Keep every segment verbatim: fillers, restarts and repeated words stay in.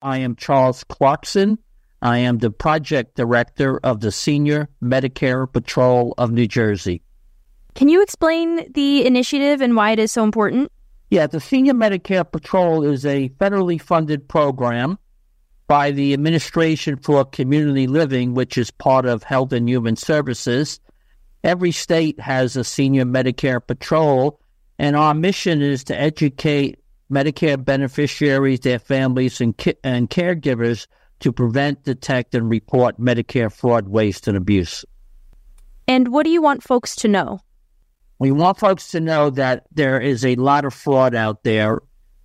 I am Charles Clarkson. I am the project director of the Senior Medicare Patrol of New Jersey. Can you explain the initiative and why it is so important? Yeah, the Senior Medicare Patrol is a federally funded program by the Administration for Community Living, which is part of Health and Human Services. Every state has a Senior Medicare Patrol, and our mission is to educate Medicare beneficiaries, their families, and, ki- and caregivers to prevent, detect, and report Medicare fraud, waste, and abuse. And what do you want folks to know? We want folks to know that there is a lot of fraud out there.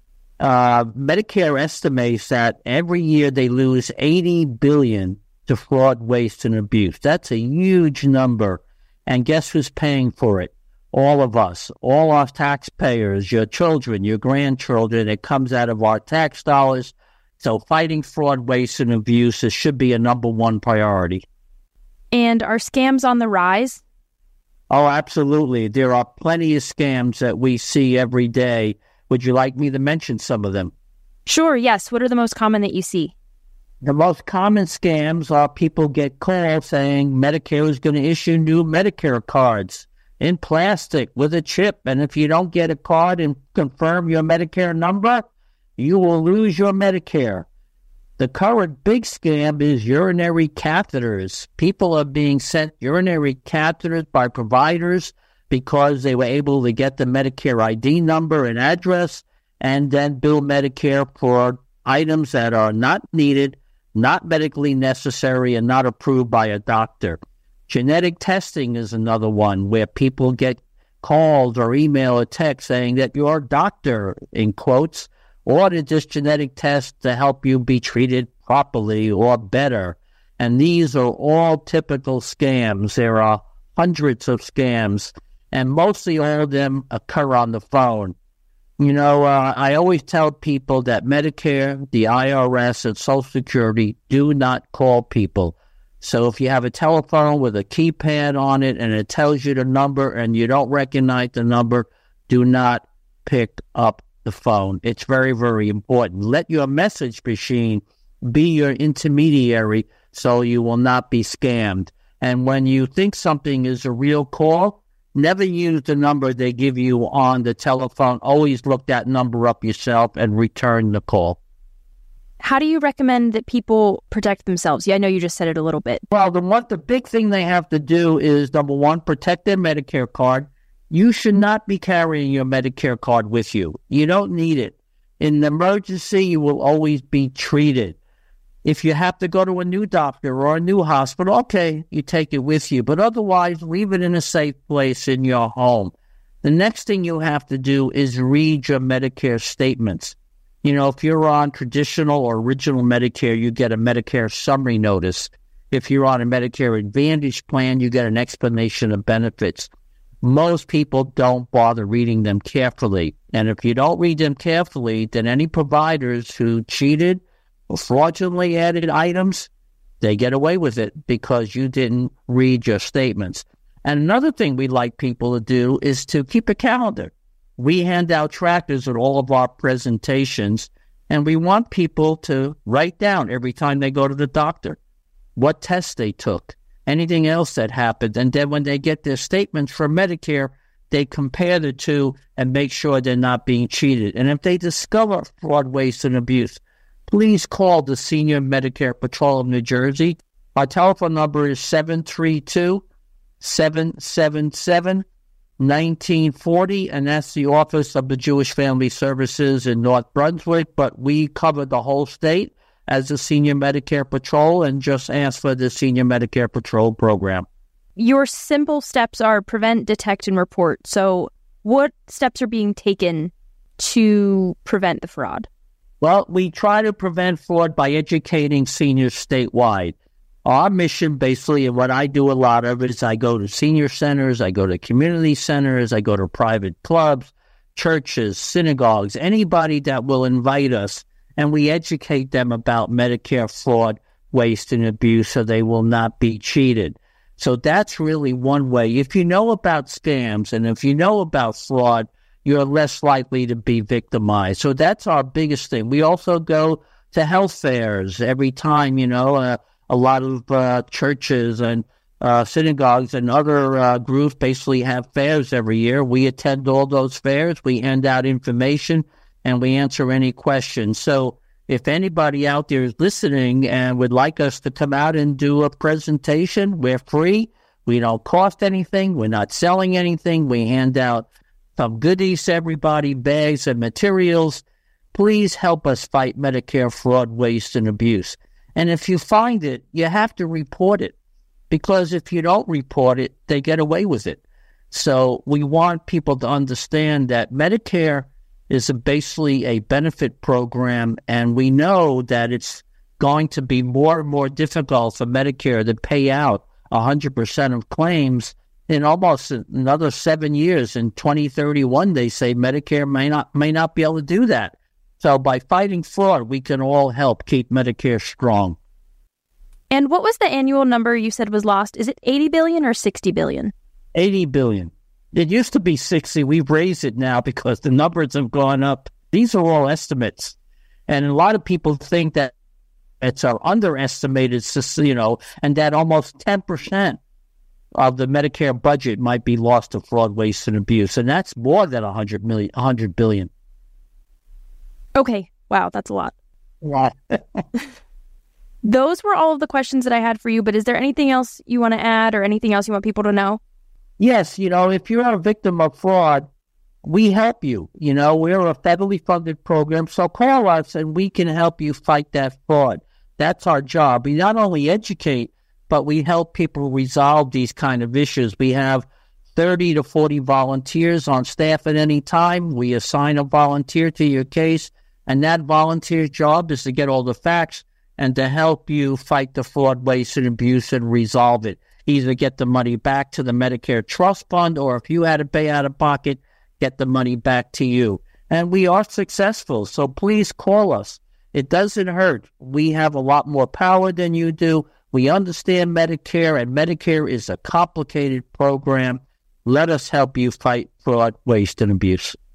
Uh, Medicare estimates that every year they lose eighty billion dollars to fraud, waste, and abuse. That's a huge number. And guess who's paying for it? All of us, all our taxpayers, your children, your grandchildren. It comes out of our tax dollars. So fighting fraud, waste, and abuse it should be a number one priority. And are scams on the rise? Oh, absolutely. There are plenty of scams that we see every day. Would you like me to mention some of them? Sure, yes. What are the most common that you see? The most common scams are people get calls saying Medicare is going to issue new Medicare cards in plastic with a chip. And if you don't get a card and confirm your Medicare number, you will lose your Medicare. The current big scam is urinary catheters. People are being sent urinary catheters by providers because they were able to get the Medicare I D number and address and then bill Medicare for items that are not needed, not medically necessary, and not approved by a doctor. Genetic testing is another one where people get calls or email or text saying that your doctor, in quotes, ordered this genetic test to help you be treated properly or better. And these are all typical scams. There are hundreds of scams, and mostly all of them occur on the phone. You know, uh, I always tell people that Medicare, the I R S, and Social Security do not call people. So if you have a telephone with a keypad on it and it tells you the number and you don't recognize the number, do not pick up the phone. It's very, very important. Let your message machine be your intermediary so you will not be scammed. And when you think something is a real call, never use the number they give you on the telephone. Always look that number up yourself and return the call. How do you recommend that people protect themselves? Yeah, I know you just said it a little bit. Well, the one, the big thing they have to do is, number one, protect their Medicare card. You should not be carrying your Medicare card with you. You don't need it. In an emergency, you will always be treated. If you have to go to a new doctor or a new hospital, okay, you take it with you. But otherwise, leave it in a safe place in your home. The next thing you have to do is read your Medicare statements. You know, if you're on traditional or original Medicare, you get a Medicare summary notice. If you're on a Medicare Advantage plan, you get an explanation of benefits. Most people don't bother reading them carefully. And if you don't read them carefully, then any providers who cheated or fraudulently added items, they get away with it because you didn't read your statements. And another thing we like people to do is to keep a calendar. We hand out trackers at all of our presentations, and we want people to write down every time they go to the doctor what tests they took, anything else that happened. And then when they get their statements from Medicare, they compare the two and make sure they're not being cheated. And if they discover fraud, waste, and abuse, please call the Senior Medicare Patrol of New Jersey. Our telephone number is seven three two, seven seven seven, one nine four zero, and that's the Office of the Jewish Family Services in North Brunswick. But we cover the whole state as the Senior Medicare Patrol, and just ask for the Senior Medicare Patrol program. Your simple steps are prevent, detect, and report. So what steps are being taken to prevent the fraud? Well, we try to prevent fraud by educating seniors statewide. Our mission, basically, and what I do a lot of is I go to senior centers, I go to community centers, I go to private clubs, churches, synagogues, anybody that will invite us, and we educate them about Medicare fraud, waste, and abuse so they will not be cheated. So that's really one way. If you know about scams and if you know about fraud, you're less likely to be victimized. So that's our biggest thing. We also go to health fairs every time, you know, uh, a lot of uh, churches and uh, synagogues and other uh, groups basically have fairs every year. We attend all those fairs. We hand out information and we answer any questions. So if anybody out there is listening and would like us to come out and do a presentation, we're free. We don't cost anything. We're not selling anything. We hand out some goodies to everybody, bags and materials. Please help us fight Medicare fraud, waste, and abuse. And if you find it, you have to report it, because if you don't report it, they get away with it. So we want people to understand that Medicare is a, basically a benefit program, and we know that it's going to be more and more difficult for Medicare to pay out one hundred percent of claims in almost another seven years. In twenty thirty-one, they say Medicare may not may not be able to do that. So by fighting fraud, we can all help keep Medicare strong. And what was the annual number you said was lost? Is it eighty billion dollars or sixty billion dollars? eighty billion dollars. It used to be sixty. We've raised it now because the numbers have gone up. These are all estimates. And a lot of people think that it's our underestimated, you know, and that almost ten percent of the Medicare budget might be lost to fraud, waste, and abuse. And that's more than one hundred million, one hundred billion dollars. Okay. Wow, that's a lot. Wow. Those were all of the questions that I had for you, but is there anything else you want to add or anything else you want people to know? Yes, you know, if you're a victim of fraud, we help you. You know, we're a federally funded program, so call us and we can help you fight that fraud. That's our job. We not only educate, but we help people resolve these kind of issues. We have thirty to forty volunteers on staff at any time. We assign a volunteer to your case, and that volunteer's job is to get all the facts and to help you fight the fraud, waste, and abuse and resolve it. Either get the money back to the Medicare Trust Fund, or if you had to pay out of pocket, get the money back to you. And we are successful, so please call us. It doesn't hurt. We have a lot more power than you do. We understand Medicare, and Medicare is a complicated program. Let us help you fight fraud, waste, and abuse.